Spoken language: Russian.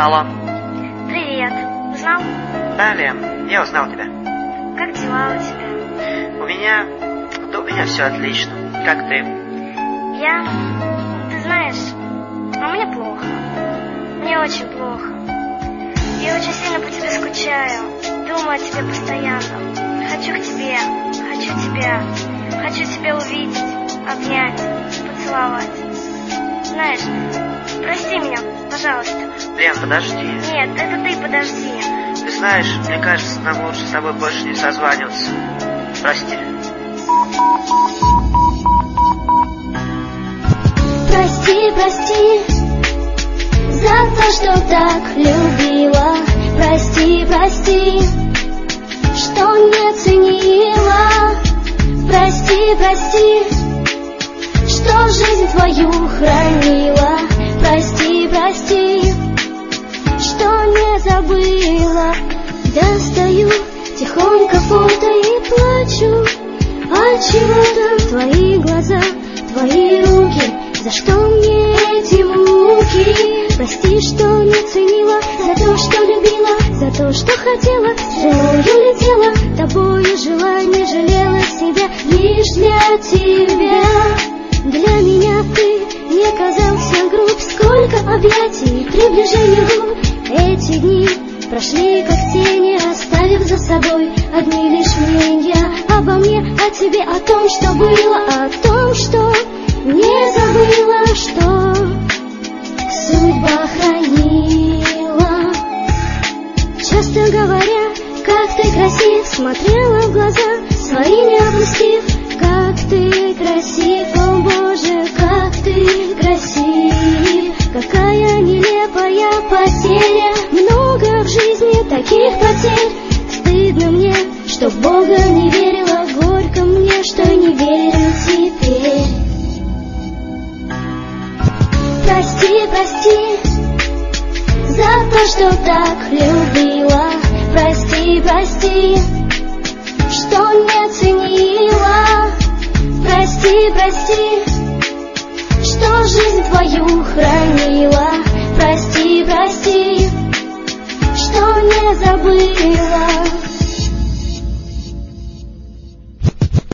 Алло. Привет. Узнал? Да, Лен, я узнал тебя. Как дела у тебя? У меня все отлично. Как ты? Ты знаешь, мне плохо. Мне очень плохо. Я очень сильно по тебе скучаю. Думаю о тебе постоянно. Хочу к тебе. Хочу тебя. Хочу тебя увидеть, обнять, поцеловать. Знаешь, прости меня, пожалуйста. Лен, подожди. Нет, это ты подожди. Ты знаешь, мне кажется, нам лучше с тобой больше не созваниваться. Прости. Прости, прости за то, что так любила. Прости, прости, что не ценила. Прости, прости, что жизнь твою хранила. Прости, прости, что не забыла. Достаю тихонько фото и плачу. Отчего-то твои глаза, твои руки. За что мне эти муки? Прости, что не ценила, за то, что любила, за то, что хотела, тобою летела, тобою жила, не жалела себя, лишь для тебя. Для меня ты не казался груб, сколько объятий, приближений губ. Эти дни прошли как тени, оставив за собой одни лишь мнения обо мне, о тебе, о том, что было, о том, что не забыла, что судьба хранила. Часто говоря, как ты красив, смотрела в глаза свои не опустив. Как ты красив, о Боже, как ты красив. Какая нелепая потеря, много в жизни таких потерь. Стыдно мне, что в Бога не верила, горько мне, что не верю теперь. Прости, прости за то, что так любила. Прости, прости, что не ценила. Прости, прости, что жизнь твою хранила. Прости, прости, что не забыла.